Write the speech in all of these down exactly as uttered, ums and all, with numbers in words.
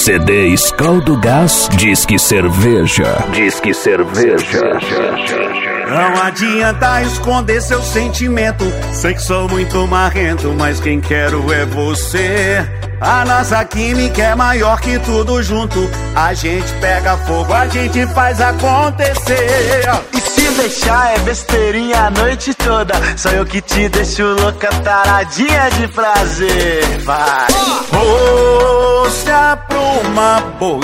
C D Skol do Gás, Disque Cerveja. Disque Cerveja. Não adianta esconder seu sentimento. Sei que sou muito marrento, mas quem quero é você. A nossa química é maior que tudo junto. A gente pega fogo, a gente faz acontecer. E se deixar é besteirinha a noite toda. Só eu que te deixo louca, taradinha de prazer. Vai! Oh, se apruma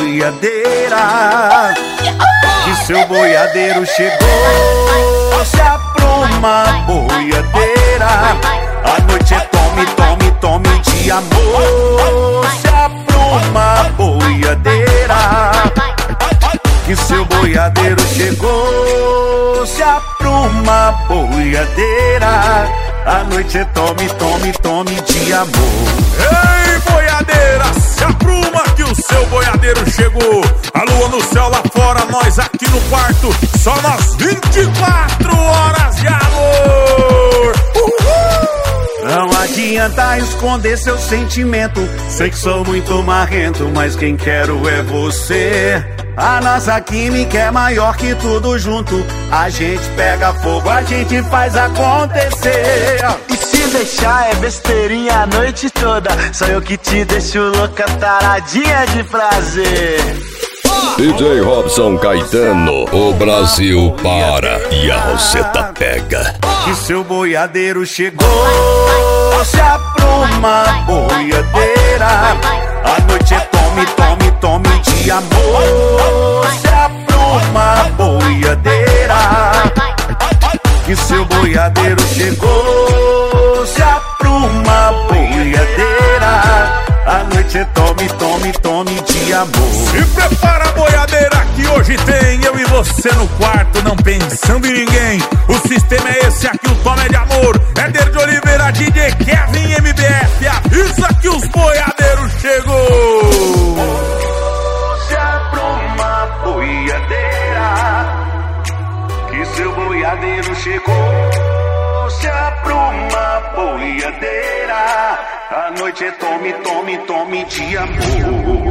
boiadeira, que seu boiadeiro chegou. Se apruma boiadeira, a noite é tome, tome, tome de amor. Se apruma boiadeira, que seu boiadeiro chegou. Se apruma boiadeira, a noite é tome, tome, tome de amor. Ei, boiadeira, se apruma que o seu boiadeiro chegou. A lua no céu lá fora, nós aqui no quarto. Só nós vinte e quatro horas de amor. Uhul! Não adianta esconder seu sentimento. Sei que sou muito marrento, mas quem quero é você. A nossa química é maior que tudo junto. A gente pega fogo, a gente faz acontecer. E se deixar é besteirinha a noite toda. Só eu que te deixo louca, taradinha de prazer. D J Robson Caetano, o Brasil para e a Roseta pega. Que seu boiadeiro chegou. Se apruma boiadeira, a noite é tome, tome, tome de amor. Se apruma boiadeira, que seu boiadeiro chegou. Se apruma boiadeira, a noite é tome, tome, tome de amor. Se prepara, boiadeira, que hoje tem eu e você no quarto, não pensando em ninguém. O sistema é esse aqui, o tome é de amor. Éder de Oliveira, D J Kevin, M B F. Avisa que os boiadeiros chegou. Se apruma boiadeira, que seu boiadeiro chegou. Se apruma boiadeira, a noite é tome, tome, tome de amor.